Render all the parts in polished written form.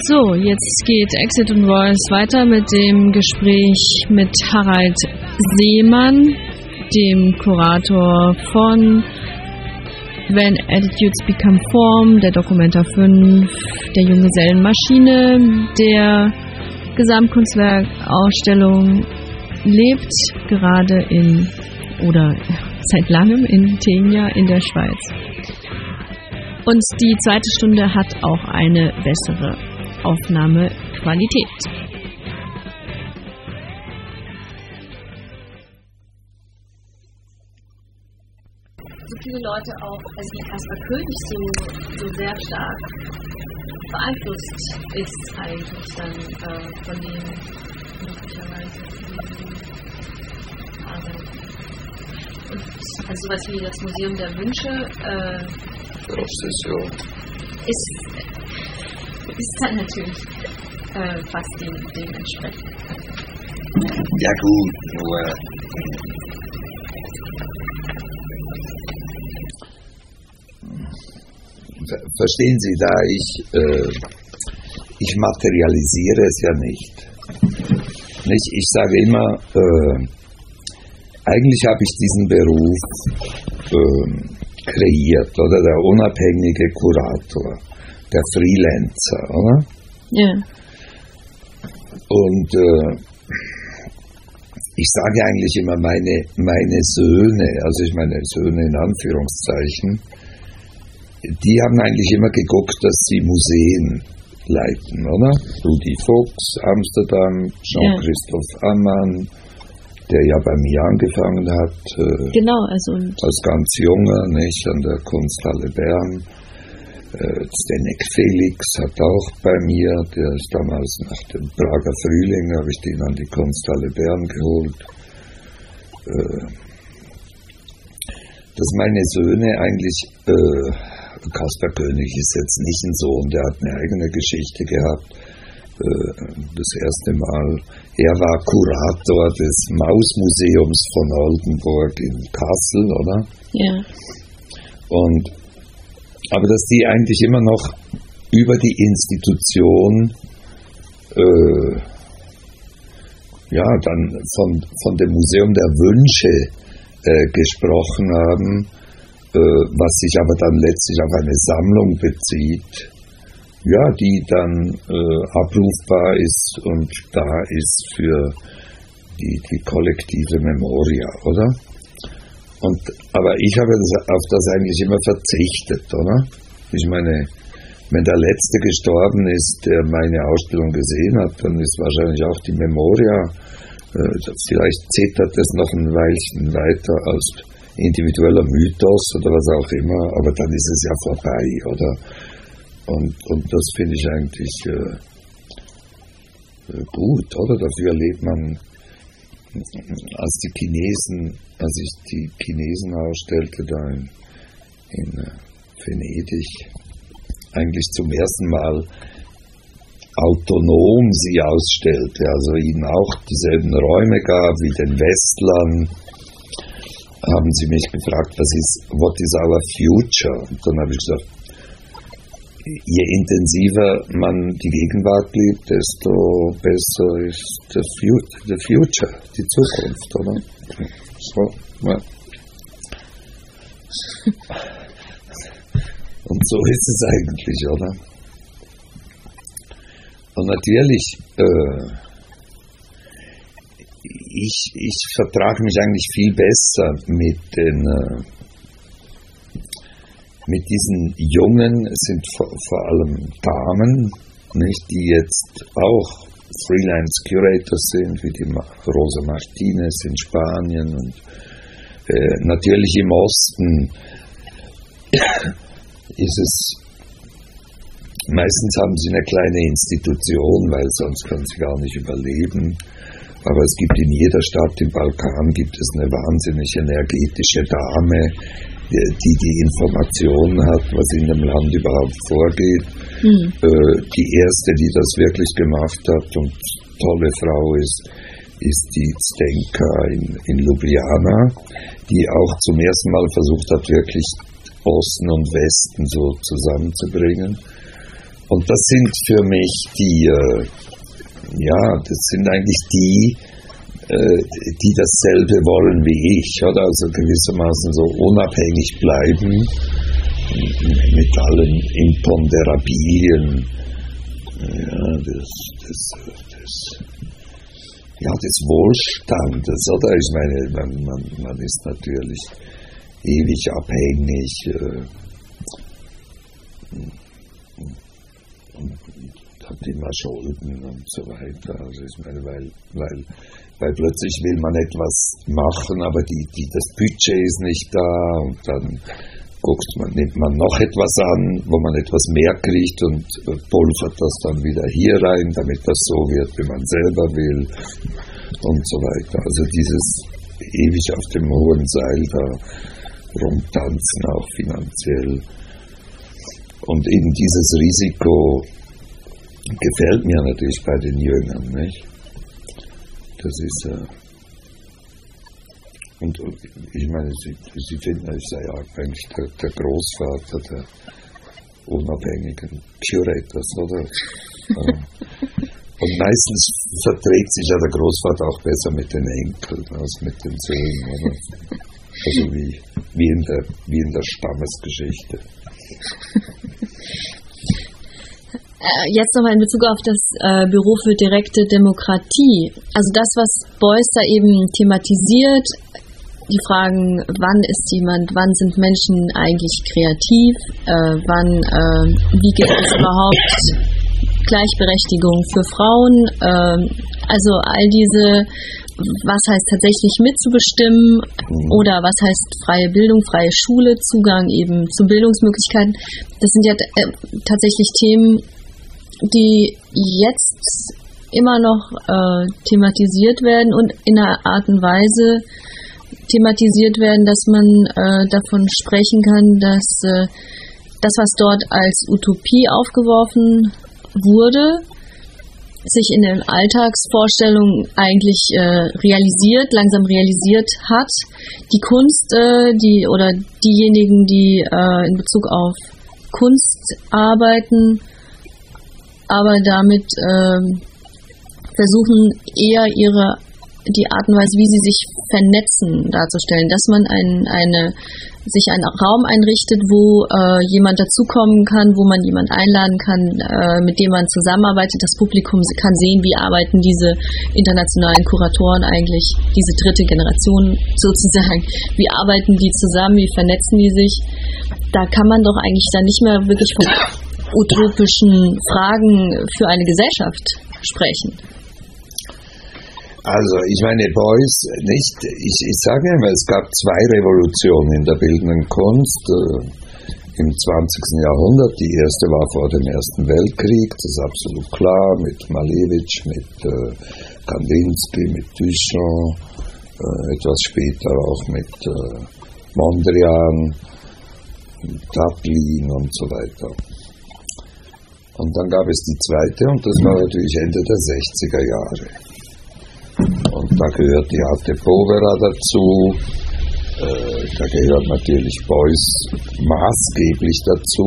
So, jetzt geht Exit und Voice weiter mit dem Gespräch mit Harald Seemann, dem Kurator von When Attitudes Become Form, der Documenta 5, der Junggesellenmaschine, der Gesamtkunstwerkausstellung lebt gerade seit langem in Tegna in der Schweiz. Und die zweite Stunde hat auch eine bessere Aufnahmequalität. So viele Leute auch, also wie Kaspar König so sehr stark beeinflusst ist eigentlich dann von dem möglicherweise Arbeit. Und also sowas wie das Museum der Wünsche ist dann natürlich fast dementsprechend. Ja gut, nur verstehen Sie, da ich materialisiere es ja nicht. Ich sage immer, eigentlich habe ich diesen Beruf kreiert, oder der unabhängige Kurator, der Freelancer, oder? Ja. Und ich sage eigentlich immer meine Söhne, also ich meine Söhne in Anführungszeichen, die haben eigentlich immer geguckt, dass sie Museen leiten, oder? Rudi Fuchs, Amsterdam, Jean-Christophe Ammann, der ja bei mir angefangen hat, genau, also als ganz junger, nicht, an der Kunsthalle Bern. Zdeněk Felix hat auch bei mir, der ist damals nach dem Prager Frühling, habe ich den an die Kunsthalle Bern geholt. Dass meine Söhne eigentlich, Kaspar König ist jetzt nicht ein Sohn, der hat eine eigene Geschichte gehabt. Das erste Mal, er war Kurator des Mausmuseums von Oldenburg in Kassel, oder? Ja. Aber dass die eigentlich immer noch über die Institution dann von dem Museum der Wünsche gesprochen haben, was sich aber dann letztlich auf eine Sammlung bezieht, ja, die dann abrufbar ist und da ist für die kollektive Memoria, oder? Aber ich habe auf das eigentlich immer verzichtet, oder? Ich meine, wenn der Letzte gestorben ist, der meine Ausstellung gesehen hat, dann ist wahrscheinlich auch die Memoria, vielleicht zittert es noch ein Weilchen weiter als individueller Mythos oder was auch immer, aber dann ist es ja vorbei, oder? Und das finde ich eigentlich gut, oder? Dafür lebt man, als ich die Chinesen ausstellte da in Venedig, eigentlich zum ersten Mal autonom sie ausstellte, also ihnen auch dieselben Räume gab wie den Westlern, haben sie mich gefragt, what is our future? Und dann habe ich gesagt, je intensiver man die Gegenwart liebt, desto besser ist the future, die Zukunft, oder? So, ja. Und so ist es eigentlich, oder? Und natürlich, ich vertrage mich eigentlich viel besser mit diesen Jungen, es sind vor allem Damen, nicht, die jetzt auch Freelance Curators sind, wie die Rosa Martinez in Spanien und natürlich im Osten ist es, meistens haben sie eine kleine Institution, weil sonst können sie gar nicht überleben. Aber es gibt in jeder Stadt im Balkan gibt es eine wahnsinnig energetische Dame, die Informationen hat, was in dem Land überhaupt vorgeht. Die erste, die das wirklich gemacht hat und tolle Frau ist die Zdenka in Ljubljana, die auch zum ersten Mal versucht hat, wirklich Osten und Westen so zusammenzubringen. Und das sind für mich das sind eigentlich die dasselbe wollen wie ich, oder? Also gewissermaßen so unabhängig bleiben mit allen Imponderabilien des Wohlstandes, oder? Ich meine, man ist natürlich ewig abhängig und hat immer Schulden und so weiter. Also ich meine, weil plötzlich will man etwas machen, aber das Budget ist nicht da und dann nimmt man noch etwas an, wo man etwas mehr kriegt und pulvert das dann wieder hier rein, damit das so wird, wie man selber will und so weiter. Also dieses ewig auf dem hohen Seil da rumtanzen, auch finanziell. Und eben dieses Risiko gefällt mir natürlich bei den Jüngern, nicht? Das ist und ich meine, sie finden, ich sei ja eigentlich der Großvater der unabhängigen Curators, oder? Und meistens verträgt sich ja der Großvater auch besser mit den Enkeln als mit den Söhnen, oder? Also wie in der Stammesgeschichte. Jetzt nochmal in Bezug auf das Büro für direkte Demokratie. Also das, was Beuys da eben thematisiert, die Fragen, wann sind Menschen eigentlich kreativ, wie gibt es überhaupt Gleichberechtigung für Frauen, also all diese, was heißt tatsächlich mitzubestimmen oder was heißt freie Bildung, freie Schule, Zugang eben zu Bildungsmöglichkeiten, das sind ja tatsächlich Themen, die jetzt immer noch thematisiert werden und in einer Art und Weise thematisiert werden, dass man davon sprechen kann, dass das, was dort als Utopie aufgeworfen wurde, sich in den Alltagsvorstellungen eigentlich langsam realisiert hat. Die Kunst, diejenigen, die in Bezug auf Kunst arbeiten, aber damit versuchen eher die Art und Weise, wie sie sich vernetzen, darzustellen, dass man sich einen Raum einrichtet, wo jemand dazukommen kann, wo man jemand einladen kann, mit dem man zusammenarbeitet. Das Publikum kann sehen, wie arbeiten diese internationalen Kuratoren eigentlich, diese dritte Generation sozusagen, wie arbeiten die zusammen, wie vernetzen die sich. Da kann man doch eigentlich dann nicht mehr wirklich von utopischen Fragen für eine Gesellschaft sprechen. Also, ich meine, Beuys, nicht, ich sage immer, es gab zwei Revolutionen in der bildenden Kunst im 20. Jahrhundert. Die erste war vor dem Ersten Weltkrieg, das ist absolut klar, mit Malevich, mit Kandinsky, mit Duchamp, etwas später auch mit Mondrian, Taplin und so weiter. Und dann gab es die zweite und das war natürlich Ende der 60er Jahre. Und da gehört die Arte Povera dazu, da gehört natürlich Beuys maßgeblich dazu.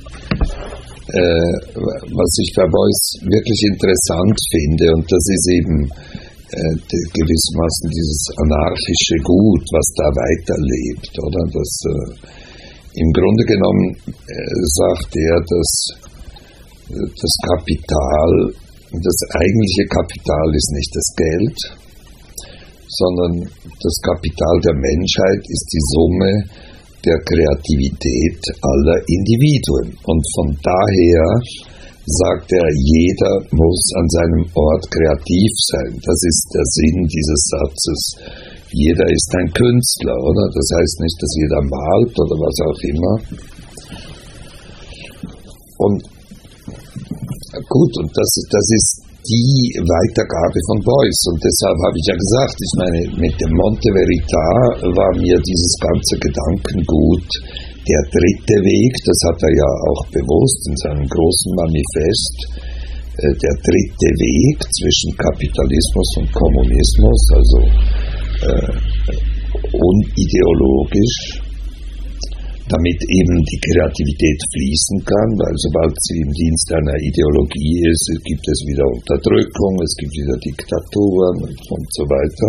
Was ich bei Beuys wirklich interessant finde, und das ist eben gewissermaßen dieses anarchische Gut, was da weiterlebt, oder? Das, im Grunde genommen sagt er, dass das Kapital, das eigentliche Kapital ist nicht das Geld, sondern das Kapital der Menschheit ist die Summe der Kreativität aller Individuen. Und von daher sagt er, jeder muss an seinem Ort kreativ sein. Das ist der Sinn dieses Satzes. Jeder ist ein Künstler, oder? Das heißt nicht, dass jeder malt oder was auch immer. Und gut, und das ist die Weitergabe von Beuys. Und deshalb habe ich ja gesagt, ich meine, mit dem Monte Verità war mir dieses ganze Gedankengut der dritte Weg, das hat er ja auch bewusst in seinem großen Manifest, der dritte Weg zwischen Kapitalismus und Kommunismus, also unideologisch. damit eben die Kreativität fließen kann, weil sobald sie im Dienst einer Ideologie ist, gibt es wieder Unterdrückung, es gibt wieder Diktaturen und so weiter,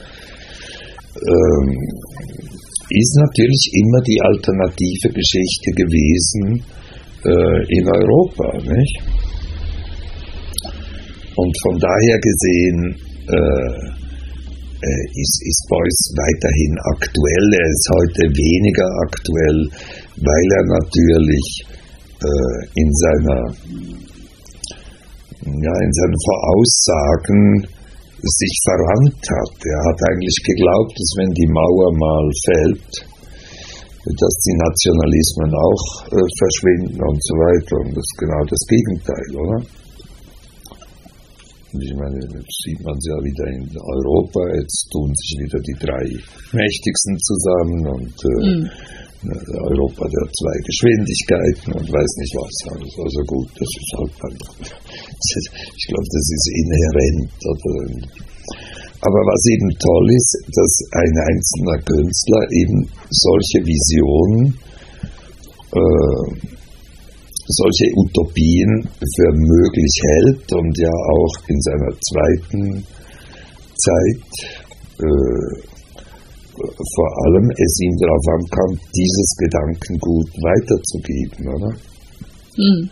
ist natürlich immer die alternative Geschichte gewesen in Europa, nicht? Und von daher gesehen ist Beuys weiterhin aktuell. Er ist heute weniger aktuell, weil er natürlich in seinen Voraussagen sich verrannt hat. Er hat eigentlich geglaubt, dass wenn die Mauer mal fällt, dass die Nationalismen auch verschwinden und so weiter. Und das ist genau das Gegenteil, oder? Ich meine, jetzt sieht man es ja wieder in Europa, jetzt tun sich wieder die drei Mächtigsten zusammen und Europa der zwei Geschwindigkeiten und weiß nicht was. Also gut, das ist halt einfach, ich glaube, das ist inhärent. Aber was eben toll ist, dass ein einzelner Künstler eben solche Visionen, solche Utopien für möglich hält und ja auch in seiner zweiten Zeit vor allem es ihm darauf ankam, dieses Gedankengut weiterzugeben, oder? Mhm.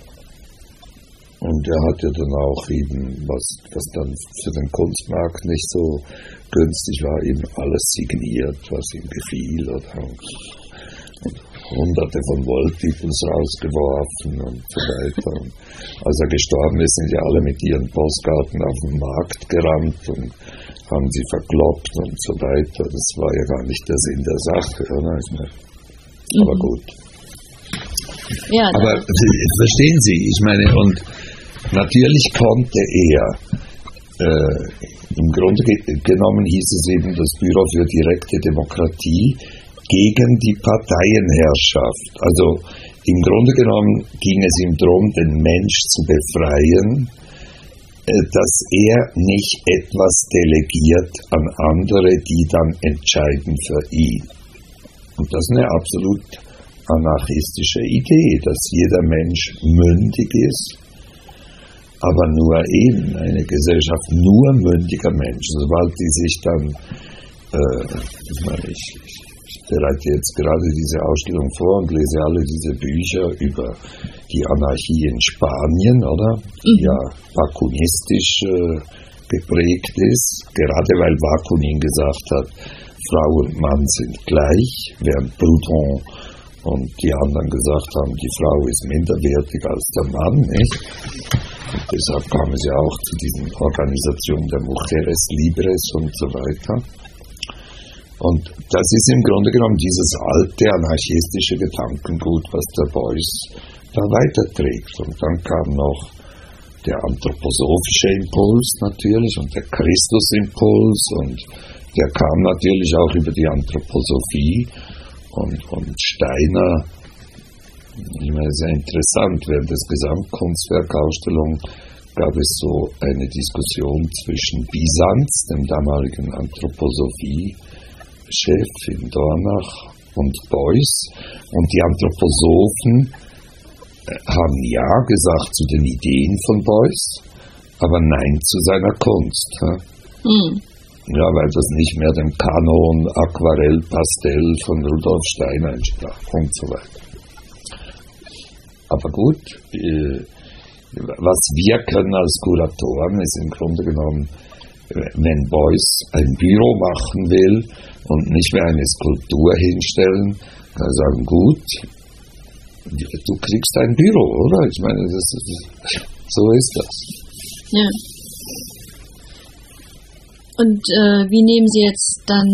Und er hat ja dann auch eben, was dann für den Kunstmarkt nicht so günstig war, eben alles signiert, was ihm gefiel, oder? Und Hunderte von Walltitels rausgeworfen und so weiter. Und als er gestorben ist, sind ja alle mit ihren Postkarten auf den Markt gerannt und haben sie verkloppt und so weiter. Das war ja gar nicht der Sinn der Sache, oder? Aber gut. Ja, aber verstehen Sie, ich meine, und natürlich konnte er, im Grunde genommen hieß es eben das Büro für direkte Demokratie, gegen die Parteienherrschaft. Also im Grunde genommen ging es ihm darum, den Mensch zu befreien, dass er nicht etwas delegiert an andere, die dann entscheiden für ihn. Und das ist eine absolut anarchistische Idee, dass jeder Mensch mündig ist, aber nur eben eine Gesellschaft nur mündiger Menschen. Sobald die sich dann, ich bereite jetzt gerade diese Ausstellung vor und lese alle diese Bücher über die Anarchie in Spanien, oder? Die ja bakunistisch geprägt ist, gerade weil Bakunin gesagt hat, Frau und Mann sind gleich, während Proudhon und die anderen gesagt haben, die Frau ist minderwertig als der Mann, nicht? Und deshalb kam es ja auch zu diesen Organisationen der Mujeres Libres und so weiter. Und das ist im Grunde genommen dieses alte anarchistische Gedankengut, was der Beuys da weiterträgt. Und dann kam noch der anthroposophische Impuls natürlich und der Christusimpuls und der kam natürlich auch über die Anthroposophie und Steiner. Ich meine, sehr interessant, während des Gesamtkunstwerkausstellung gab es so eine Diskussion zwischen Bizanz, dem damaligen Anthroposophie-Chef in Dornach, und Beuys. Und die Anthroposophen haben Ja gesagt zu den Ideen von Beuys, aber Nein zu seiner Kunst. Ja, weil das nicht mehr dem Kanon Aquarell, Pastell von Rudolf Steiner entsprach und so weiter. Aber gut, was wir können als Kuratoren ist im Grunde genommen, wenn Beuys ein Büro machen will und nicht mehr eine Skulptur hinstellen, kann er sagen, gut, du kriegst ein Büro, oder? Ich meine, so ist das. Ja. Und wie nehmen Sie jetzt dann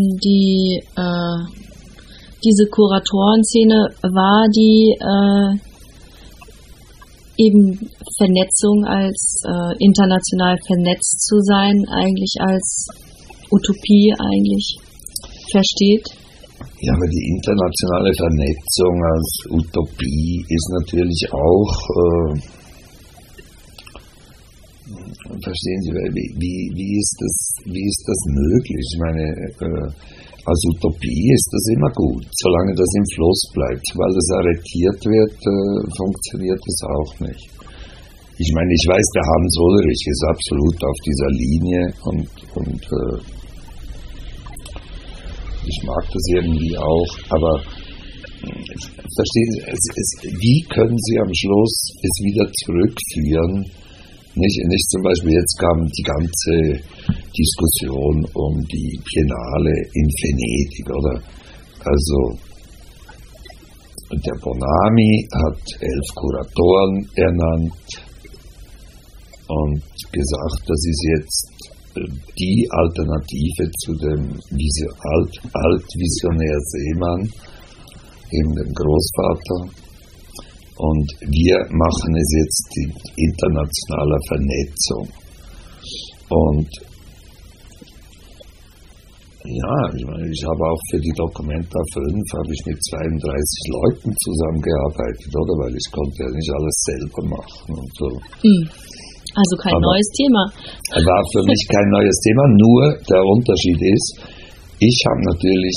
diese Kuratorenszene wahr, die eben Vernetzung als international vernetzt zu sein, eigentlich als Utopie eigentlich versteht? Ja, aber die internationale Vernetzung als Utopie ist natürlich auch, verstehen Sie, wie ist das möglich? Ich meine, als Utopie ist das immer gut, solange das im Fluss bleibt. Weil es arretiert wird, funktioniert es auch nicht. Ich meine, ich weiß, der Hans Ulrich ist absolut auf dieser Linie und ich mag das irgendwie auch, aber verstehen Sie, wie können Sie am Schluss es wieder zurückführen? Nicht zum Beispiel, jetzt kam die ganze Diskussion um die Biennale in Venedig, oder? Also, der Bonami hat 11 Kuratoren ernannt und gesagt, das ist jetzt die Alternative zu dem Altvisionär Seemann, eben dem Großvater. Und wir machen es jetzt in internationaler Vernetzung. Und ja, ich habe auch für die Documenta 5 habe ich mit 32 Leuten zusammengearbeitet, oder? Weil ich konnte ja nicht alles selber machen und so. Also kein neues Thema. War für mich kein neues Thema, nur der Unterschied ist, ich habe natürlich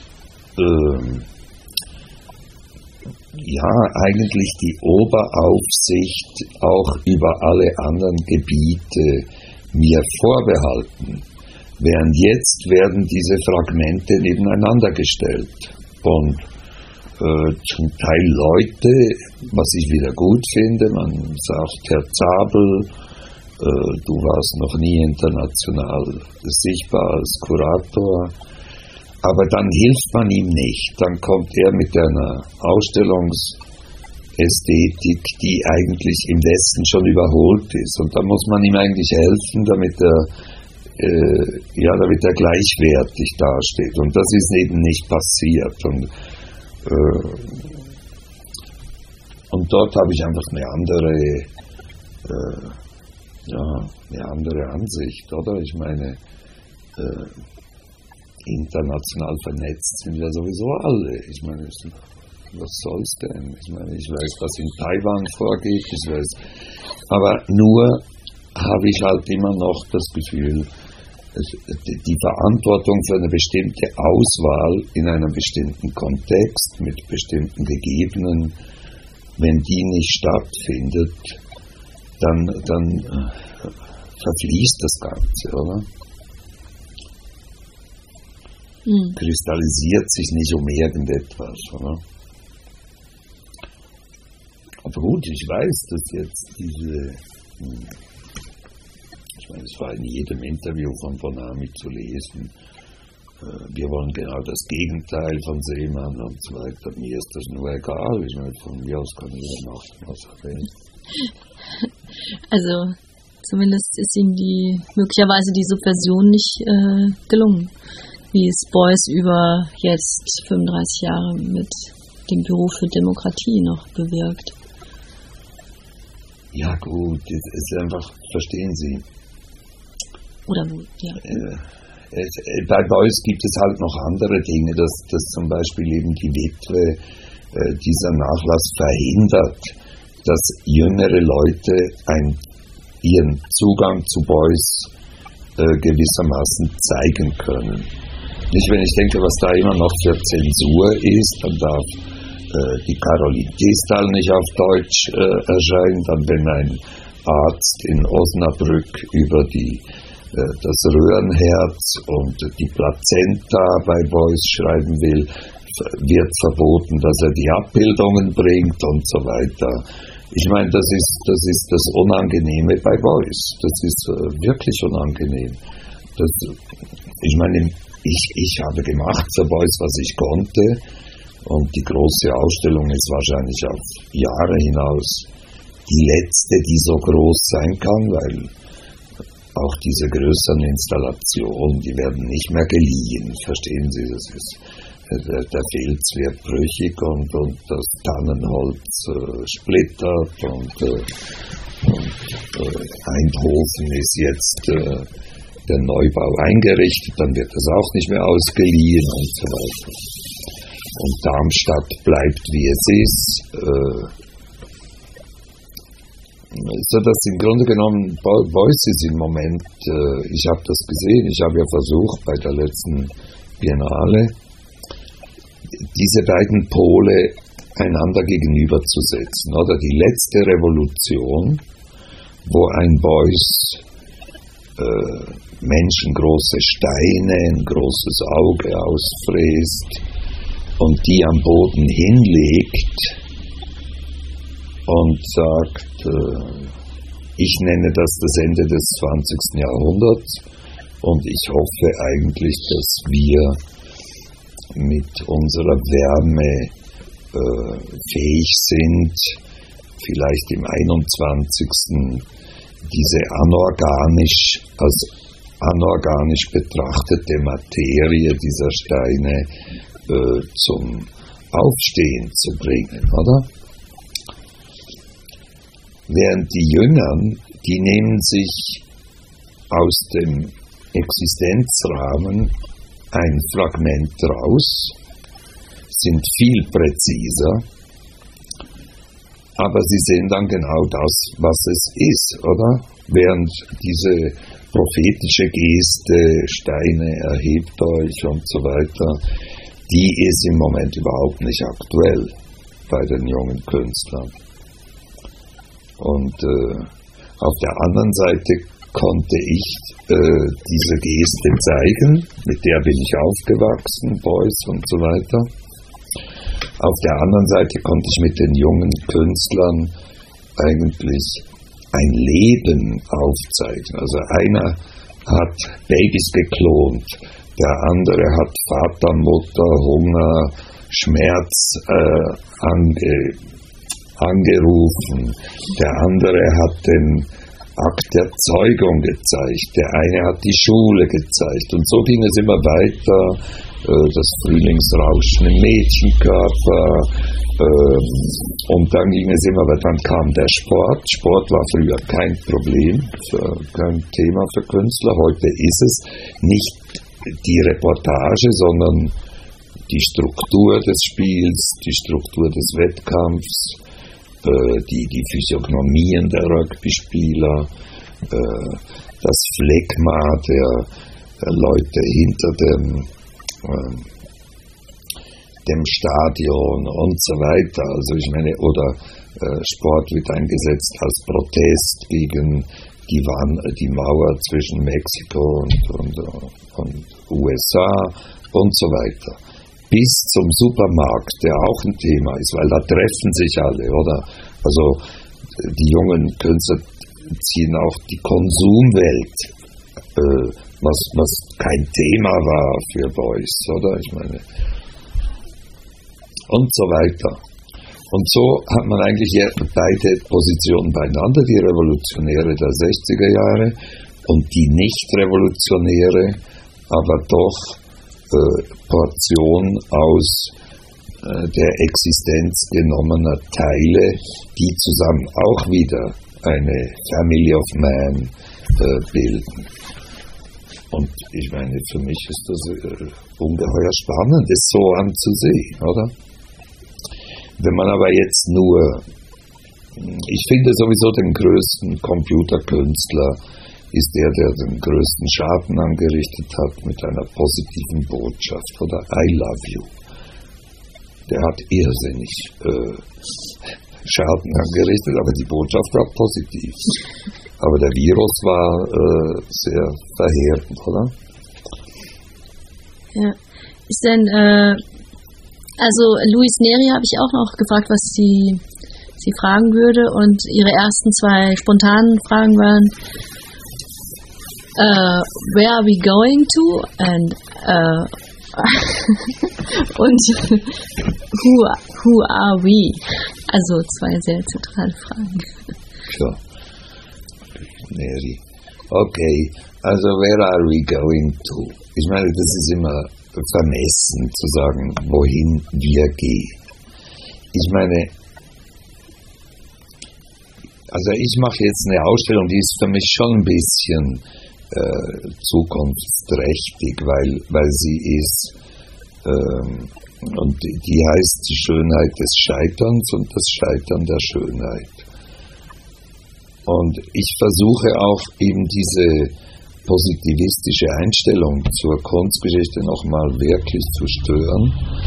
eigentlich die Oberaufsicht auch über alle anderen Gebiete mir vorbehalten. Während jetzt werden diese Fragmente nebeneinander gestellt. Und zum Teil Leute, was ich wieder gut finde, man sagt, Herr Zabel, du warst noch nie international sichtbar als Kurator, aber dann hilft man ihm nicht. Dann kommt er mit einer Ausstellungsästhetik, die eigentlich im Westen schon überholt ist. Und da muss man ihm eigentlich helfen, damit er gleichwertig dasteht. Und das ist eben nicht passiert. Und dort habe ich einfach eine andere Ansicht, oder? Ich meine, international vernetzt sind wir sowieso alle. Ich meine, was soll's denn? Ich meine, ich weiß, was in Taiwan vorgeht, ich weiß. Aber nur habe ich halt immer noch das Gefühl, die Verantwortung für eine bestimmte Auswahl in einem bestimmten Kontext mit bestimmten Gegebenen, wenn die nicht stattfindet, dann verfließt das Ganze, oder? Kristallisiert sich nicht um irgendetwas, oder? Aber gut, ich weiß, dass jetzt ich meine, es war in jedem Interview von Bonami zu lesen, wir wollen genau das Gegenteil von Seemann und so weiter. Mir ist das nur egal, ich meine, von mir aus kann jeder machen, was er will. Also, zumindest ist ihm möglicherweise die Subversion nicht gelungen, wie es Beuys über jetzt 35 Jahre mit dem Büro für Demokratie noch bewirkt. Ja gut, es ist einfach, verstehen Sie. Oder wo, ja. Bei Beuys gibt es halt noch andere Dinge, dass zum Beispiel eben die Witwe dieser Nachlass verhindert, dass jüngere Leute ihren Zugang zu Beuys gewissermaßen zeigen können. Nicht, wenn ich denke, was da immer noch für Zensur ist, dann darf die Caroline Distal nicht auf Deutsch erscheinen, dann wenn ein Arzt in Osnabrück über das Röhrenherz und die Plazenta bei Beuys schreiben will, wird verboten, dass er die Abbildungen bringt und so weiter. Ich meine, das ist das Unangenehme bei Beuys. Das ist wirklich unangenehm. Ich meine, ich habe gemacht für Beuys, was ich konnte, und die große Ausstellung ist wahrscheinlich auf Jahre hinaus die letzte, die so groß sein kann, weil auch diese größeren Installationen, die werden nicht mehr geliehen, verstehen Sie, der Filz wird brüchig und das Tannenholz splittert und Eindhoven ist jetzt der Neubau eingerichtet, dann wird das auch nicht mehr ausgeliehen und so weiter. Und Darmstadt bleibt wie es ist. So dass im Grunde genommen Beuys ist im Moment, ich habe das gesehen, ich habe ja versucht bei der letzten Biennale, diese beiden Pole einander gegenüberzusetzen. Oder die letzte Revolution, wo ein Beuys menschengroße Steine, ein großes Auge ausfräst und die am Boden hinlegt und sagt, ich nenne das Ende des 20. Jahrhunderts und ich hoffe eigentlich, dass wir mit unserer Wärme fähig sind, vielleicht im 21. diese als anorganisch betrachtete Materie dieser Steine zum Aufstehen zu bringen, oder? Während die Jüngeren, die nehmen sich aus dem Existenzrahmen ein Fragment raus, sind viel präziser, aber sie sehen dann genau das, was es ist, oder? Während diese prophetische Geste, Steine erhebt euch und so weiter, die ist im Moment überhaupt nicht aktuell bei den jungen Künstlern. Und auf der anderen Seite konnte ich diese Geste zeigen, mit der bin ich aufgewachsen, Beuys und so weiter. Auf der anderen Seite konnte ich mit den jungen Künstlern eigentlich ein Leben aufzeigen. Also einer hat Babys geklont, der andere hat Vater, Mutter, Hunger, Schmerz angerufen, der andere hat den Akt der Zeugung gezeigt, der eine hat die Schule gezeigt und so ging es immer weiter, das Frühlingsrauschen im Mädchenkörper und dann ging es immer weiter, dann kam der Sport. Sport war früher kein Problem, kein Thema für Künstler, heute ist es nicht die Reportage, sondern die Struktur des Spiels, die Struktur des Wettkampfs, die Physiognomien der Rugby-Spieler, das Phlegma der Leute hinter dem Stadion und so weiter. Also ich meine, oder Sport wird eingesetzt als Protest gegen die Mauer zwischen Mexiko und USA und so weiter. Bis zum Supermarkt, der auch ein Thema ist, weil da treffen sich alle, oder? Also die jungen Künstler ziehen auch die Konsumwelt, was kein Thema war für Beuys, oder? Ich meine, und so weiter. Und so hat man eigentlich beide Positionen beieinander, die Revolutionäre der 60er Jahre und die Nicht-Revolutionäre, aber doch Portion aus der Existenz genommener Teile, die zusammen auch wieder eine Family of Man bilden. Und ich meine, für mich ist das ungeheuer spannend, es so anzusehen, oder? Wenn man aber jetzt ich finde sowieso den größten Computerkünstler ist der den größten Schaden angerichtet hat mit einer positiven Botschaft, oder I love you. Der hat irrsinnig Schaden angerichtet, aber die Botschaft war positiv. Aber der Virus war sehr verheerend, oder? Ja. Ist denn, also Louise Neri habe ich auch noch gefragt, was sie fragen würde, und ihre ersten zwei spontanen Fragen waren, where are we going to? And und who are we? Also zwei sehr zentrale Fragen. Sure. Neri. Okay, also where are we going to? Ich meine, das ist immer vermessen zu sagen, wohin wir gehen. Ich meine, also ich mache jetzt eine Ausstellung, die ist für mich schon ein bisschen zukunftsträchtig, weil sie ist, und die heißt die Schönheit des Scheiterns und das Scheitern der Schönheit. Und ich versuche auch eben diese positivistische Einstellung zur Kunstgeschichte nochmal wirklich zu stören.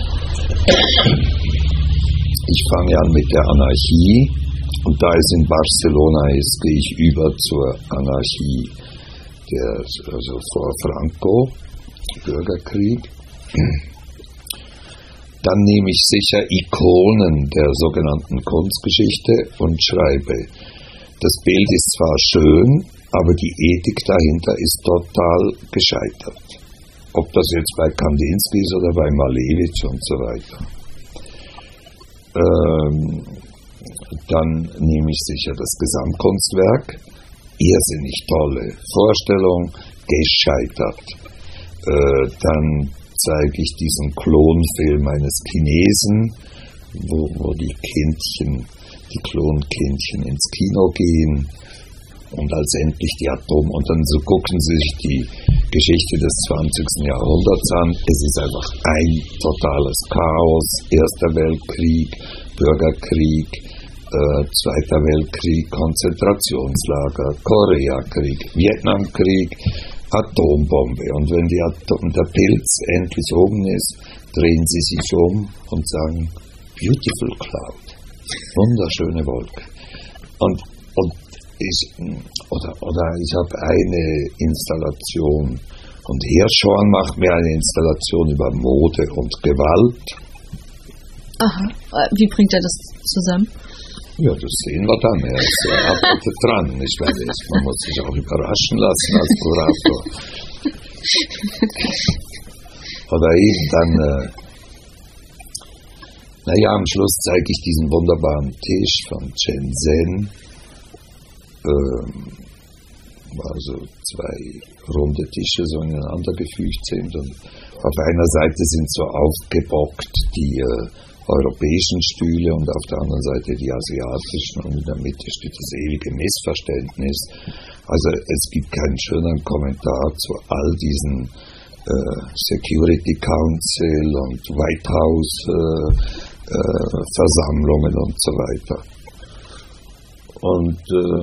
Ich fange an mit der Anarchie, und da es in Barcelona ist, gehe ich über zur Anarchie, also vor Franco, Bürgerkrieg. Dann nehme ich sicher Ikonen der sogenannten Kunstgeschichte und schreibe, das Bild ist zwar schön, aber die Ethik dahinter ist total gescheitert. Ob das jetzt bei Kandinsky ist oder bei Malevich und so weiter. Dann nehme ich sicher das Gesamtkunstwerk. Irrsinnig tolle Vorstellung, gescheitert. Dann zeige ich diesen Klonfilm eines Chinesen, wo die Klonkindchen ins Kino gehen und als endlich die und dann so gucken sie sich die Geschichte des 20. Jahrhunderts an. Es ist einfach ein totales Chaos. Erster Weltkrieg, Bürgerkrieg, Zweiter Weltkrieg, Konzentrationslager, Koreakrieg, Vietnamkrieg, Atombombe. Und wenn der Pilz endlich oben ist, drehen sie sich um und sagen, beautiful cloud, wunderschöne Wolke. Ich habe eine Installation, und Hirschhorn macht mir eine Installation über Mode und Gewalt. Aha, wie bringt er das zusammen? Ja, das sehen wir dann. Er arbeitet dran. Ich meine, man muss sich auch überraschen lassen als Kurator. Oder eben dann, am Schluss zeige ich diesen wunderbaren Tisch von Shenzhen. Also zwei runde Tische so ineinander gefügt sind. Und auf einer Seite sind so aufgebockt die europäischen Stühle und auf der anderen Seite die asiatischen, und in der Mitte steht das ewige Missverständnis. Also es gibt keinen schöneren Kommentar zu all diesen Security Council und White House Versammlungen und so weiter. Und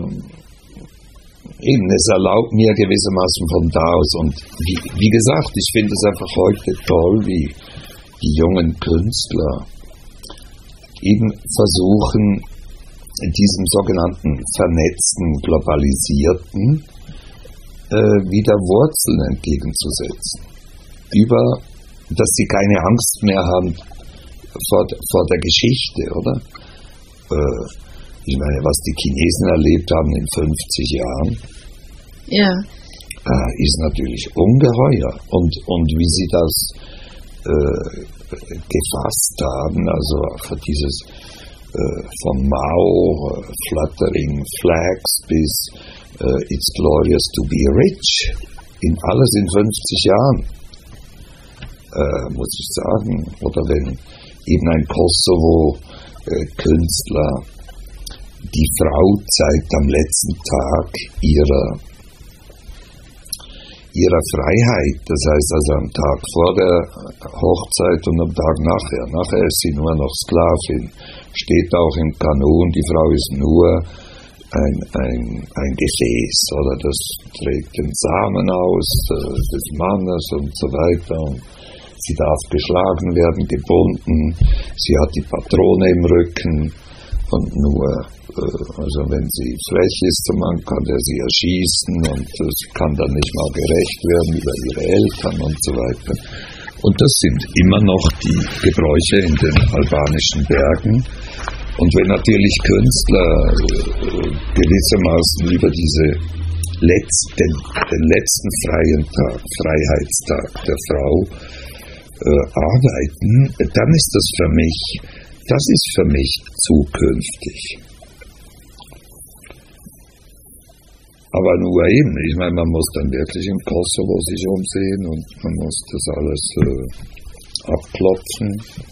eben, es erlaubt mir gewissermaßen von da aus, und wie gesagt, ich finde es einfach heute toll, wie die jungen Künstler eben versuchen, diesem sogenannten vernetzten, globalisierten wieder Wurzeln entgegenzusetzen. Dass sie keine Angst mehr haben vor der Geschichte, oder? Ich meine, was die Chinesen erlebt haben in 50 Jahren, ja, ist natürlich ungeheuer. Und wie sie das gefasst haben, also für dieses von Mao, Fluttering Flags bis It's Glorious to be Rich, alles in 50 Jahren, muss ich sagen. Oder wenn eben ein Kosovo-Künstler die Frau zeigt am letzten Tag ihrer Freiheit, das heißt also am Tag vor der Hochzeit und am Tag nachher. Nachher ist sie nur noch Sklavin, steht auch im Kanon, die Frau ist nur ein Gefäß, oder das trägt den Samen aus des Mannes und so weiter. Und sie darf geschlagen werden, gebunden, sie hat die Patrone im Rücken, und nur, also wenn sie frech ist, man kann der sie erschießen, und sie kann dann nicht mal gerecht werden über ihre Eltern und so weiter. Und das sind immer noch die Gebräuche in den albanischen Bergen. Und wenn natürlich Künstler gewissermaßen über den letzten freien Tag, Freiheitstag der Frau, arbeiten, dann ist das ist für mich zukünftig. Aber nur eben, ich meine, man muss dann wirklich im Kosovo sich umsehen und man muss das alles abklopfen.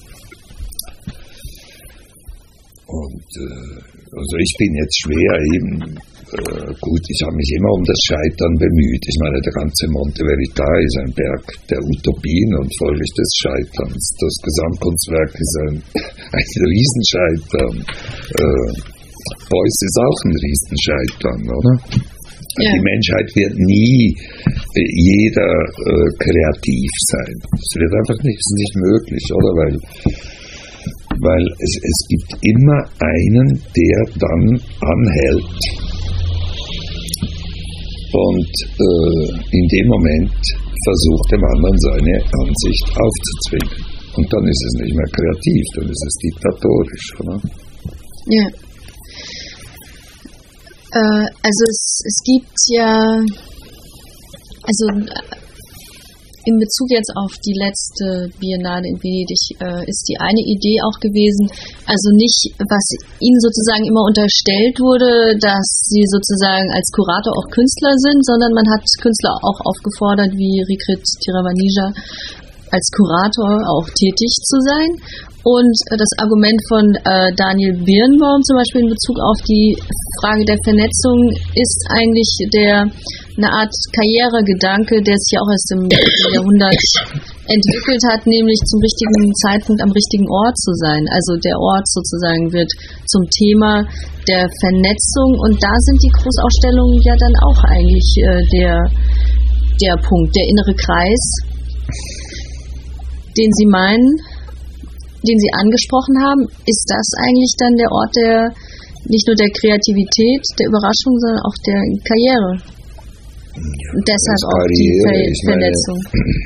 Und also ich bin jetzt schwer eben, gut, ich habe mich immer um das Scheitern bemüht. Ich meine, der ganze Monte Verita ist ein Berg der Utopien und folglich des Scheiterns. Das Gesamtkunstwerk ist ein Riesenscheitern. Beuys ist auch ein Riesenscheitern, oder? Ja. Die Menschheit wird nie jeder kreativ sein. Das wird einfach nicht möglich, oder? Weil es gibt immer einen, der dann anhält und in dem Moment versucht dem anderen seine Ansicht aufzuzwingen. Und dann ist es nicht mehr kreativ, dann ist es diktatorisch, oder? Ja. Also es gibt ja, also in Bezug jetzt auf die letzte Biennale in Venedig ist die eine Idee auch gewesen, also nicht, was ihnen sozusagen immer unterstellt wurde, dass sie sozusagen als Kurator auch Künstler sind, sondern man hat Künstler auch aufgefordert, wie Rikrit Tiravanija, als Kurator auch tätig zu sein. Und das Argument von Daniel Birnbaum zum Beispiel in Bezug auf die Frage der Vernetzung ist eigentlich eine Art Karrieregedanke, der sich ja auch erst im Jahrhundert entwickelt hat, nämlich zum richtigen Zeitpunkt am richtigen Ort zu sein. Also der Ort sozusagen wird zum Thema der Vernetzung und da sind die Großausstellungen ja dann auch eigentlich der Punkt, der innere Kreis, den Sie meinen, den Sie angesprochen haben. Ist das eigentlich dann der Ort der, nicht nur der Kreativität, der Überraschung, sondern auch der Karriere? Und deshalb auch die Vernetzung.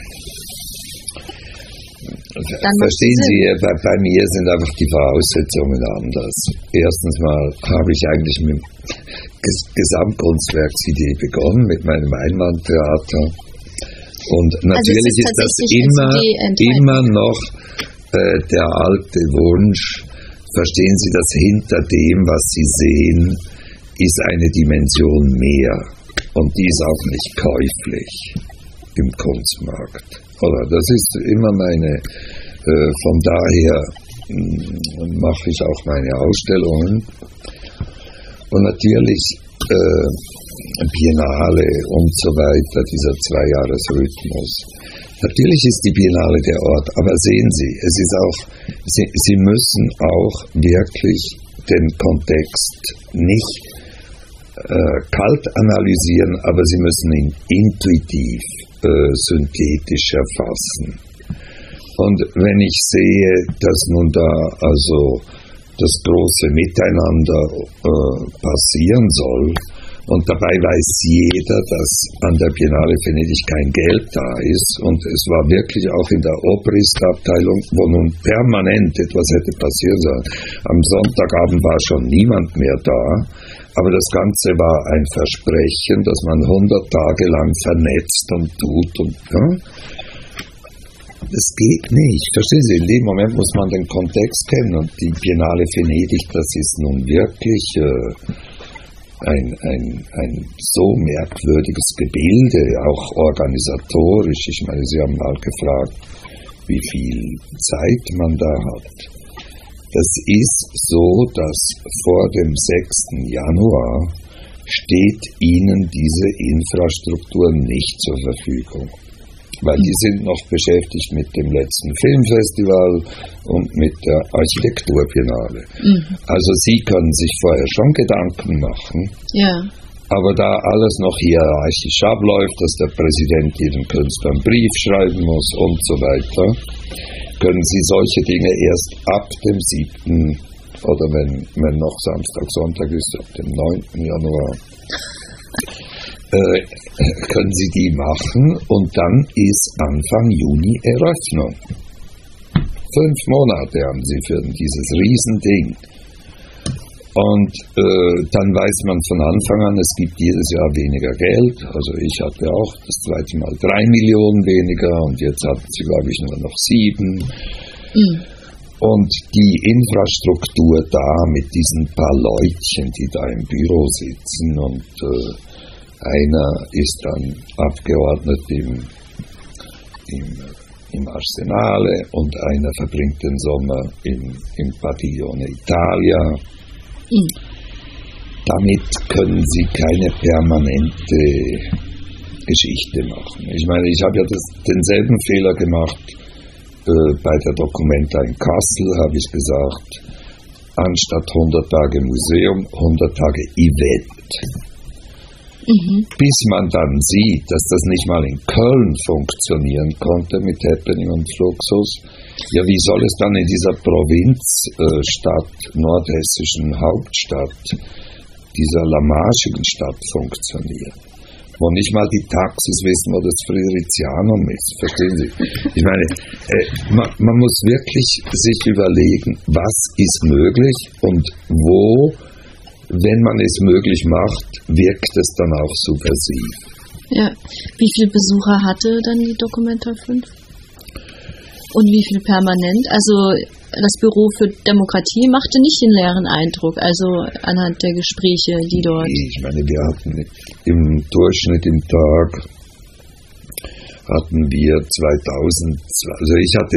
Verstehen Sie, bei mir sind einfach die Voraussetzungen anders. Erstens mal habe ich eigentlich mit Gesamtkunstwerksidee begonnen, mit meinem Einmanntheater. Und natürlich ist das immer noch der alte Wunsch, verstehen Sie, dass hinter dem, was Sie sehen, ist eine Dimension mehr. Und die ist auch nicht käuflich im Kunstmarkt. Oder das ist immer meine, von daher mache ich auch meine Ausstellungen. Und natürlich Biennale und so weiter, dieser 2-Jahres-Rhythmus. Natürlich ist die Biennale der Ort, aber sehen Sie, es ist auch, Sie müssen auch wirklich den Kontext nicht kalt analysieren, aber Sie müssen ihn intuitiv, synthetisch erfassen. Und wenn ich sehe, dass nun da also das große Miteinander passieren soll, und dabei weiß jeder, dass an der Biennale Venedig kein Geld da ist. Und es war wirklich auch in der Operistabteilung, wo nun permanent etwas hätte passieren sollen. Am Sonntagabend war schon niemand mehr da. Aber das Ganze war ein Versprechen, dass man 100 Tage lang vernetzt und tut. Und es geht nicht. Verstehen Sie, in dem Moment muss man den Kontext kennen. Und die Biennale Venedig, das ist nun wirklich ein so merkwürdiges Gebilde, auch organisatorisch. Ich meine, Sie haben mal gefragt, wie viel Zeit man da hat. Es ist so, dass vor dem 6. Januar steht Ihnen diese Infrastruktur nicht zur Verfügung. Weil die sind noch beschäftigt mit dem letzten Filmfestival und mit der Architekturbiennale. Also Sie können sich vorher schon Gedanken machen, ja. Aber da alles noch hierarchisch abläuft, dass der Präsident jedem Künstler einen Brief schreiben muss und so weiter, können Sie solche Dinge erst ab dem 7. oder wenn noch Samstag, Sonntag ist, ab dem 9. Januar, können Sie die machen und dann ist Anfang Juni Eröffnung. 5 Monate haben Sie für dieses Riesending. Und dann weiß man von Anfang an, es gibt jedes Jahr weniger Geld. Also ich hatte auch das zweite Mal 3 Millionen weniger und jetzt hatten Sie, glaube ich, nur noch 7. Und die Infrastruktur da mit diesen paar Leutchen, die da im Büro sitzen und einer ist dann Abgeordnet im Arsenale und einer verbringt den Sommer im Padiglione Italia. Damit können Sie keine permanente Geschichte machen. Ich meine, ich habe ja denselben Fehler gemacht bei der Documenta in Kassel, habe ich gesagt, anstatt 100 Tage Museum, 100 Tage Event. Bis man dann sieht, dass das nicht mal in Köln funktionieren konnte mit Happening und Fluxus. Ja, wie soll es dann in dieser Provinzstadt, nordhessischen Hauptstadt, dieser lamaschigen Stadt funktionieren? Wo nicht mal die Taxis wissen, wo das Frierizianum ist. Verstehen Sie? Ich meine, man muss wirklich sich überlegen, was ist möglich und wo, wenn man es möglich macht, wirkt es dann auch subversiv. Ja. Wie viele Besucher hatte dann die Documenta 5? Und wie viel permanent? Also das Büro für Demokratie machte nicht den leeren Eindruck, also anhand der Gespräche, die dort... Ich meine, wir hatten im Durchschnitt im Tag hatten wir 2000, also ich hatte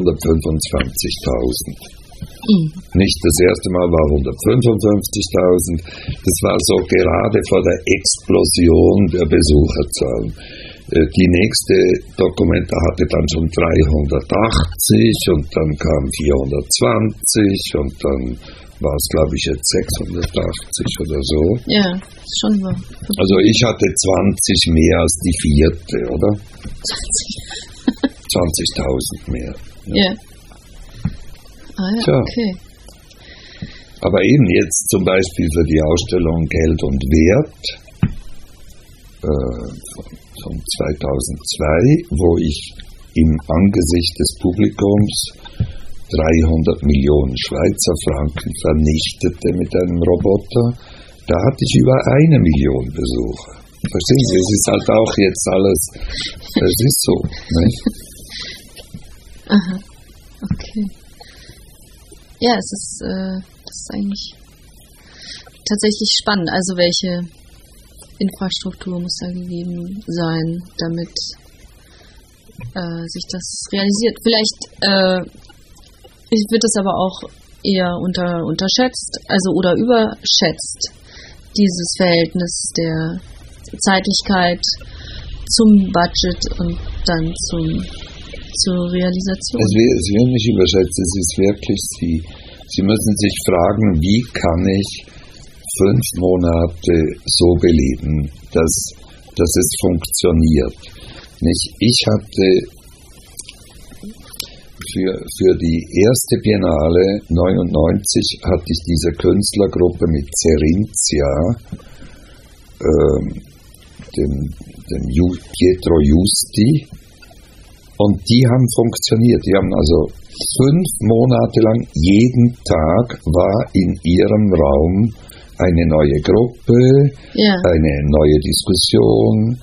225.000. Nicht das erste Mal war 155.000. Das war so gerade vor der Explosion der Besucherzahlen. Die nächste Documenta hatte dann schon 380 und dann kam 420 und dann war es, glaube ich, jetzt 680 oder so. Ja, schon so. Also ich hatte 20 mehr als die vierte, oder? 20.000 mehr. Ja. Ah ja, Tja. okay. Aber eben jetzt zum Beispiel für die Ausstellung Geld und Wert von 2002, wo ich im Angesicht des Publikums 300 Millionen Schweizer Franken vernichtete mit einem Roboter, da hatte ich über 1 Million Besucher. Verstehen Sie, es ist halt auch jetzt alles, es ist so, nicht? Aha, okay. Ja, das ist eigentlich tatsächlich spannend. Also welche Infrastruktur muss da gegeben sein, damit sich das realisiert. Vielleicht wird es aber auch eher unterschätzt, also oder überschätzt, dieses Verhältnis der Zeitlichkeit zum Budget und dann zur Realisation. Es wird nicht überschätzt, es ist wirklich, Sie müssen sich fragen, wie kann ich 5 Monate so beleben, dass es funktioniert. Ich hatte für die erste Biennale 99 hatte ich diese Künstlergruppe mit Cerinzia, dem Pietro Justi, und die haben funktioniert. Die haben also 5 Monate lang, jeden Tag war in ihrem Raum eine neue Gruppe, eine neue Diskussion,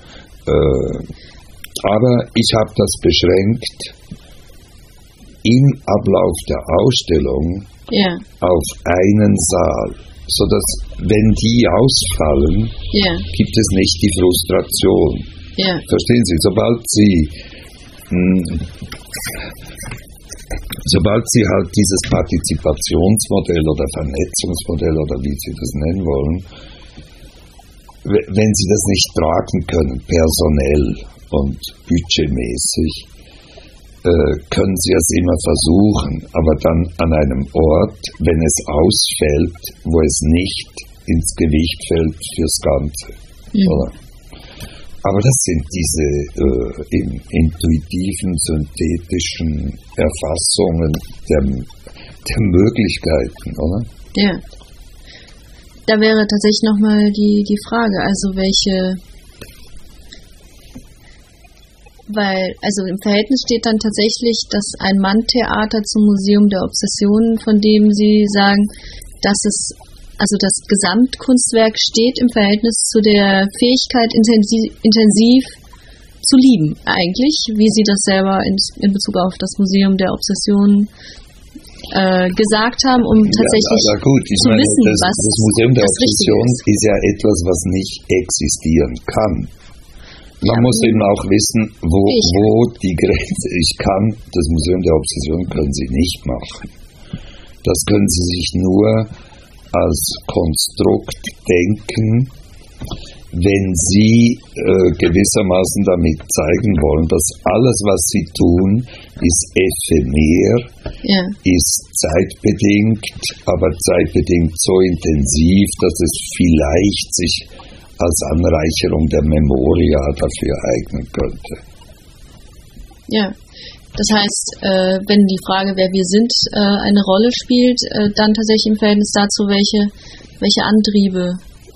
aber ich habe das beschränkt im Ablauf der Ausstellung auf einen Saal, sodass, wenn die ausfallen, gibt es nicht die Frustration. Verstehen Sie, sobald Sie halt dieses Partizipationsmodell oder Vernetzungsmodell oder wie Sie das nennen wollen, wenn Sie das nicht tragen können, personell und budgetmäßig, können Sie es immer versuchen, aber dann an einem Ort, wenn es ausfällt, wo es nicht ins Gewicht fällt fürs Ganze. Oder? Aber das sind diese intuitiven, synthetischen Erfassungen der Möglichkeiten, oder? Ja. Da wäre tatsächlich nochmal die Frage, also also im Verhältnis steht dann tatsächlich das Ein-Mann-Theater zum Museum der Obsessionen, von dem Sie sagen, dass also das Gesamtkunstwerk steht im Verhältnis zu der Fähigkeit, intensiv zu lieben, eigentlich, wie Sie das selber in Bezug auf das Museum der Obsessionen gesagt haben, um tatsächlich zu wissen, was das Museum der Obsessionen ist ja etwas, was nicht existieren kann. Man muss eben auch wissen, wo die Grenze. Das Museum der Obsessionen können Sie nicht machen. Das können Sie sich nur als Konstrukt denken, wenn Sie gewissermaßen damit zeigen wollen, dass alles, was Sie tun, ist ephemer, ist zeitbedingt, aber zeitbedingt so intensiv, dass es vielleicht sich als Anreicherung der Memoria dafür eignen könnte. Ja, das heißt, wenn die Frage, wer wir sind, eine Rolle spielt, dann tatsächlich im Verhältnis dazu, welche Antriebe,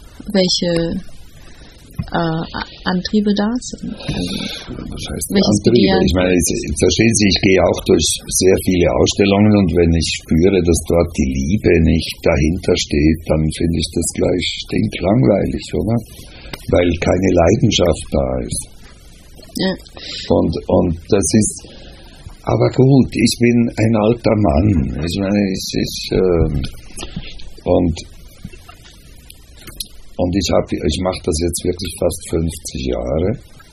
Antriebe da sind. Was heißt Antriebe? Ich meine, verstehen Sie, ich gehe auch durch sehr viele Ausstellungen und wenn ich spüre, dass dort die Liebe nicht dahinter steht, dann finde ich das gleich stinklangweilig, oder? Weil keine Leidenschaft da ist. Ja. Und das ist, aber gut, ich bin ein alter Mann. Ich meine, und ich mache das jetzt wirklich fast 50 Jahre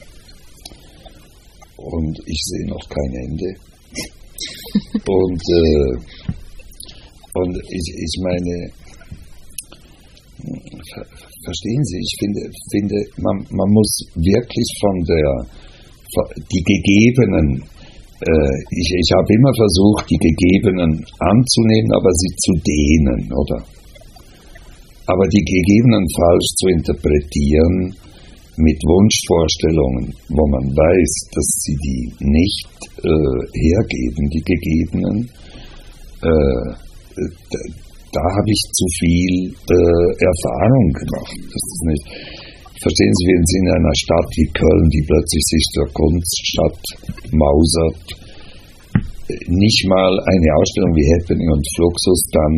und ich sehe noch kein Ende. Und ich meine, verstehen Sie, ich finde man muss wirklich die gegebenen, ich habe immer versucht, die gegebenen anzunehmen, aber sie zu dehnen, oder? Aber die gegebenen falsch zu interpretieren mit Wunschvorstellungen, wo man weiß, dass sie die nicht hergeben, die gegebenen, da habe ich zu viel Erfahrung gemacht. Das ist nicht. Verstehen Sie, wenn Sie in einer Stadt wie Köln, die plötzlich sich zur Kunststadt mausert, nicht mal eine Ausstellung wie Happening und Fluxus dann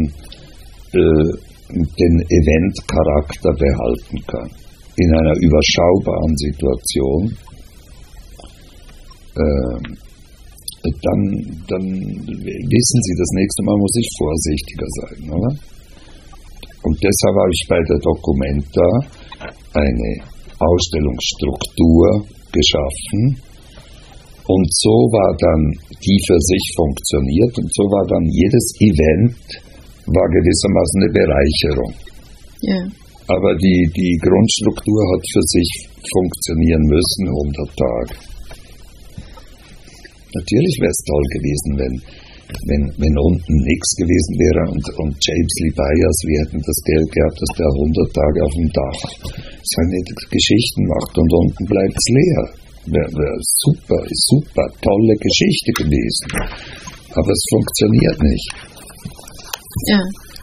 den Eventcharakter behalten kann. In einer überschaubaren Situation, dann wissen Sie, das nächste Mal muss ich vorsichtiger sein, oder? Und deshalb habe ich bei der Documenta eine Ausstellungsstruktur geschaffen und so war dann die für sich funktioniert und so war dann jedes Event war gewissermaßen eine Bereicherung. Ja. Aber die Grundstruktur hat für sich funktionieren müssen 100 Tage. Natürlich wäre es toll gewesen, wenn unten nichts gewesen wäre und James Lee Byers, wir hätten das Geld gehabt, dass der 100 Tage auf dem Dach seine Geschichten macht und unten bleibt es leer. Wäre super, tolle Geschichte gewesen. Aber es funktioniert nicht. Ja.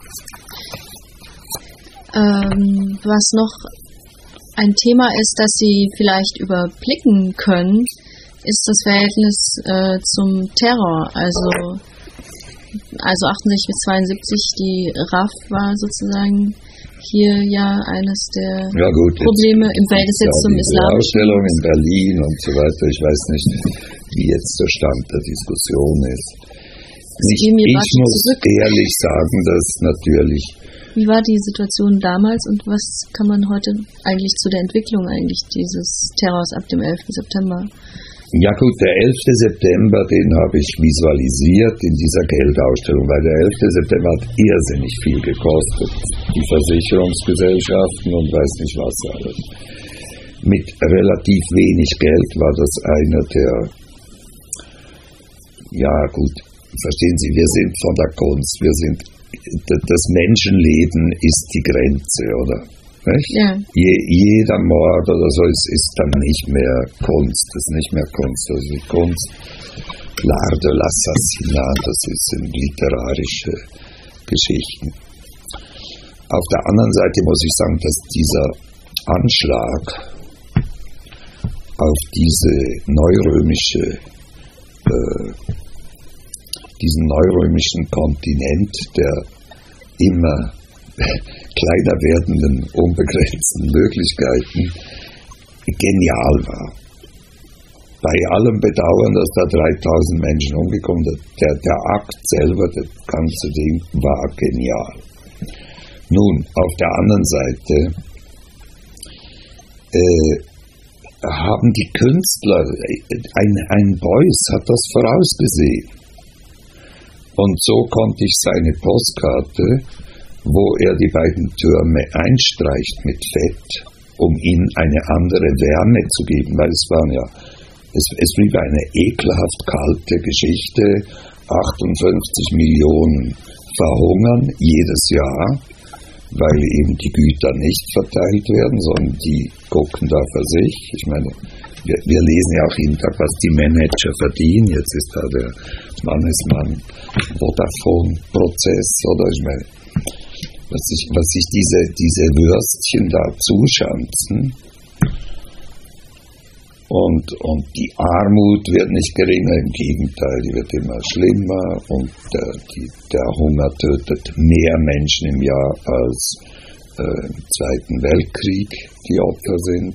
Was noch ein Thema ist, das Sie vielleicht überblicken können, ist das Verhältnis zum Terror. Also 68 bis 72, die RAF war sozusagen hier ja eines der Probleme im Verhältnis jetzt zum Islam. Die Ausstellung in Berlin und so weiter, ich weiß nicht, wie jetzt der Stand der Diskussion ist. Ich muss ehrlich sagen, dass natürlich... Wie war die Situation damals und was kann man heute eigentlich zu der Entwicklung dieses Terrors ab dem 11. September? Ja gut, der 11. September, den habe ich visualisiert in dieser Geldausstellung, weil der 11. September hat irrsinnig viel gekostet. Die Versicherungsgesellschaften und weiß nicht was alles. Mit relativ wenig Geld war das einer der... Ja gut, verstehen Sie, wir sind von der Kunst, das Menschenleben ist die Grenze, oder? Nicht? Ja. Jeder Mord oder so ist dann nicht mehr Kunst, das ist nicht mehr Kunst, das ist Kunst. L'art de l'assassinat, das sind literarische Geschichten. Auf der anderen Seite muss ich sagen, dass dieser Anschlag auf diesen neurömischen Kontinent der immer kleiner werdenden, unbegrenzten Möglichkeiten genial war. Bei allem Bedauern, dass da 3000 Menschen umgekommen sind, der Akt selber, das ganze Ding war genial. Nun, auf der anderen Seite haben die Künstler, ein Beuys hat das vorausgesehen. Und so konnte ich seine Postkarte, wo er die beiden Türme einstreicht mit Fett, um ihnen eine andere Wärme zu geben, weil es blieb eine ekelhaft kalte Geschichte, 58 Millionen verhungern jedes Jahr, weil eben die Güter nicht verteilt werden, sondern die gucken da für sich. Ich meine, wir lesen ja auch jeden Tag, was die Manager verdienen. Jetzt ist da der Vodafone-Prozess, oder? Ich meine, was sich diese Würstchen da zuschanzen. Und die Armut wird nicht geringer, im Gegenteil, die wird immer schlimmer und der Hunger tötet mehr Menschen im Jahr als im Zweiten Weltkrieg die Opfer sind.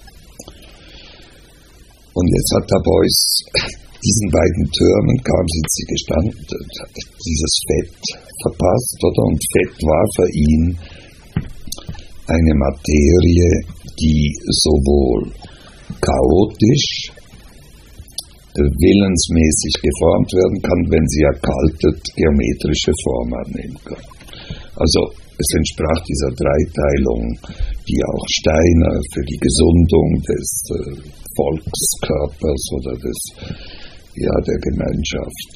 Und jetzt hat der Beuys diesen beiden Türmen, kaum sind sie gestanden, dieses Fett verpasst, oder? Und Fett war für ihn eine Materie, die sowohl chaotisch, willensmäßig geformt werden kann, wenn sie erkaltet geometrische Form annehmen kann. Also es entsprach dieser Dreiteilung, die auch Steiner für die Gesundung des Volkskörpers oder der Gemeinschaft.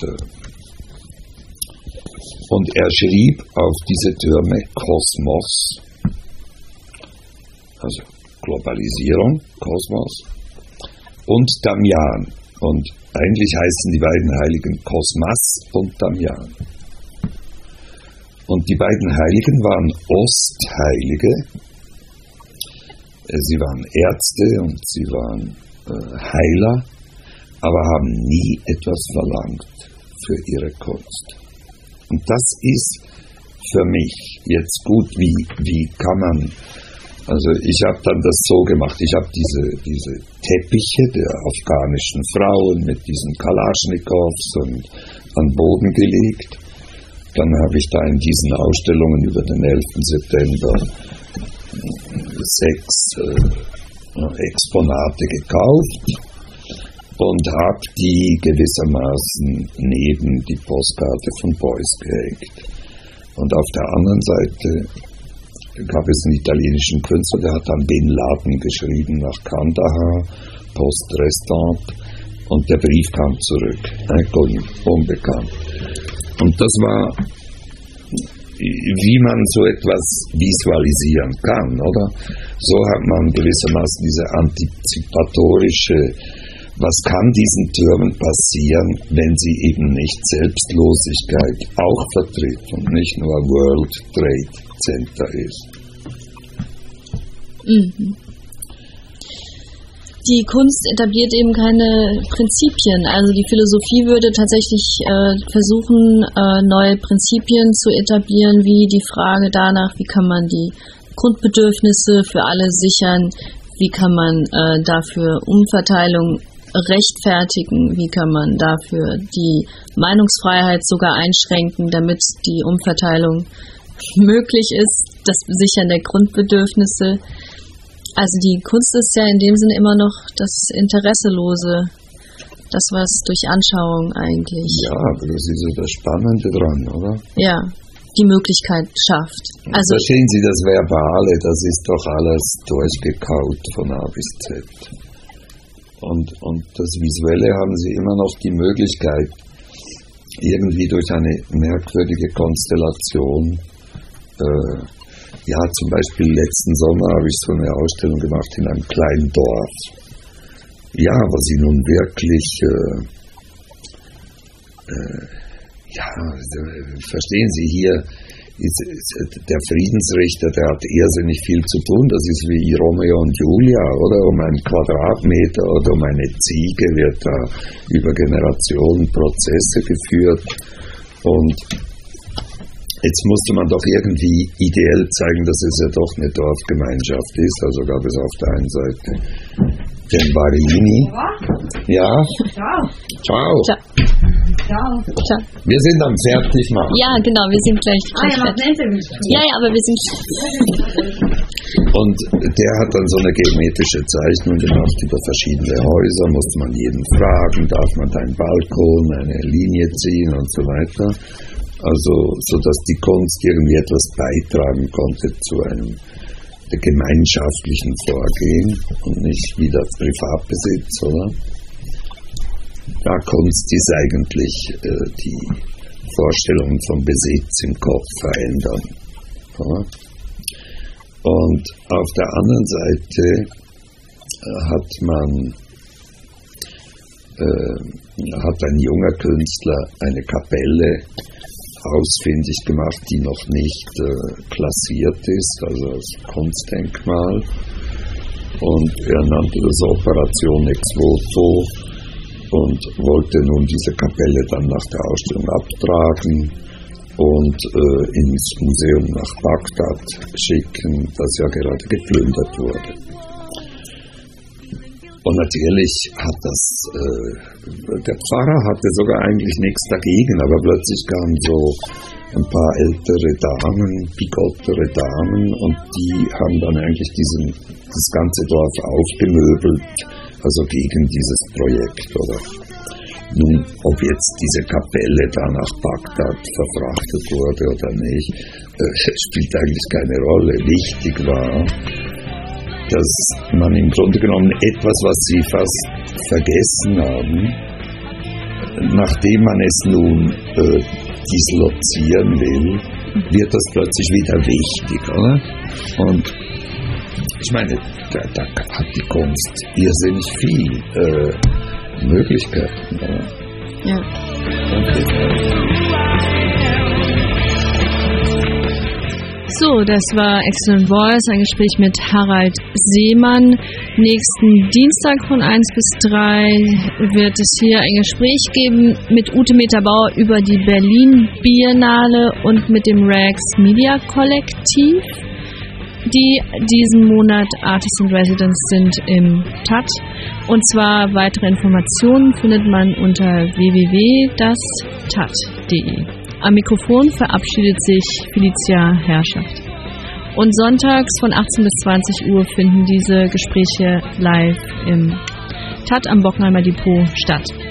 Und er schrieb auf diese Türme Kosmos, also Globalisierung, Kosmos, und Damian. Und eigentlich heißen die beiden Heiligen Kosmas und Damian. Und die beiden Heiligen waren Ostheilige. Sie waren Ärzte und sie waren Heiler, aber haben nie etwas verlangt für ihre Kunst. Und das ist für mich jetzt gut, wie kann man. Also ich habe dann das so gemacht, ich habe diese Teppiche der afghanischen Frauen mit diesen Kalaschnikows an Boden gelegt. Dann habe ich da in diesen Ausstellungen über den 11. September 6 Exponate gekauft und habe die gewissermaßen neben die Postkarte von Beuys gehängt. Und auf der anderen Seite gab es einen italienischen Künstler, der hat dann Bin Laden geschrieben nach Kandahar, Post Restant, und der Brief kam zurück, unbekannt. Und das war, wie man so etwas visualisieren kann, oder? So hat man gewissermaßen diese antizipatorische, was kann diesen Türmen passieren, wenn sie eben nicht Selbstlosigkeit auch vertritt und nicht nur World Trade Center ist. Mhm. Die Kunst etabliert eben keine Prinzipien. Also die Philosophie würde tatsächlich versuchen, neue Prinzipien zu etablieren, wie die Frage danach, wie kann man die Grundbedürfnisse für alle sichern, wie kann man dafür Umverteilung rechtfertigen, wie kann man dafür die Meinungsfreiheit sogar einschränken, damit die Umverteilung möglich ist, das Sichern der Grundbedürfnisse. Also die Kunst ist ja in dem Sinne immer noch das Interesselose, das was durch Anschauung eigentlich. Ja, aber das ist ja das Spannende dran, oder? Ja, die Möglichkeit schafft. Also verstehen Sie das Verbale, das ist doch alles durchgekaut von A bis Z. Und das Visuelle haben Sie immer noch die Möglichkeit, irgendwie durch eine merkwürdige Konstellation, zum Beispiel letzten Sommer habe ich so eine Ausstellung gemacht in einem kleinen Dorf. Ja, wo Sie nun wirklich, verstehen Sie hier, der Friedensrichter, der hat irrsinnig viel zu tun. Das ist wie Romeo und Julia, oder? Um einen Quadratmeter oder um eine Ziege wird da über Generationen Prozesse geführt. Und jetzt musste man doch irgendwie ideell zeigen, dass es ja doch eine Dorfgemeinschaft ist. Also gab es auf der einen Seite den Varini. Ja? Ciao. Ciao. Ciao. Ciao. Ciao. Wir sind am fertig machen. Ja, genau, wir sind gleich Ihr macht ein Interview. Ja, aber wir sind. Und der hat dann so eine geometrische Zeichnung gemacht über verschiedene Häuser, musste man jeden fragen, darf man da einen Balkon, eine Linie ziehen und so weiter. Also, sodass die Kunst irgendwie etwas beitragen konnte zu einem gemeinschaftlichen Vorgehen und nicht wieder Privatbesitz, oder? Ja, Kunst ist eigentlich die Vorstellungen von Besitz im Kopf verändern. Oder? Und auf der anderen Seite hat ein junger Künstler eine Kapelle ausfindig gemacht, die noch nicht klassiert ist, also als Kunstdenkmal. Und er nannte das Operation Ex Voto und wollte nun diese Kapelle dann nach der Ausstellung abtragen und ins Museum nach Bagdad schicken, das ja gerade geplündert wurde. Und natürlich hat der Pfarrer hatte sogar eigentlich nichts dagegen, aber plötzlich kamen so ein paar ältere Damen, bigottere Damen, und die haben dann eigentlich das ganze Dorf aufgemöbelt, also gegen dieses Projekt, oder? Nun, ob jetzt diese Kapelle da nach Bagdad verfrachtet wurde oder nicht, spielt eigentlich keine Rolle. Wichtig war, dass man im Grunde genommen etwas, was sie fast vergessen haben, nachdem man es nun dislozieren will, wird das plötzlich wieder wichtig, oder? Und ich meine, da hat die Kunst irrsinnig viel Möglichkeiten, oder? Ja. So, das war Excellent Voice, ein Gespräch mit Harald Seemann. Nächsten Dienstag von 1 bis 3 wird es hier ein Gespräch geben mit Ute Meter-Bauer über die Berlin Biennale und mit dem Rags Media Kollektiv, die diesen Monat Artists in Residence sind im TAT. Und zwar weitere Informationen findet man unter www.das-tat.de. Am Mikrofon verabschiedet sich Felicia Herrschaft. Und sonntags von 18 bis 20 Uhr finden diese Gespräche live im TAT am Bockenheimer Depot statt.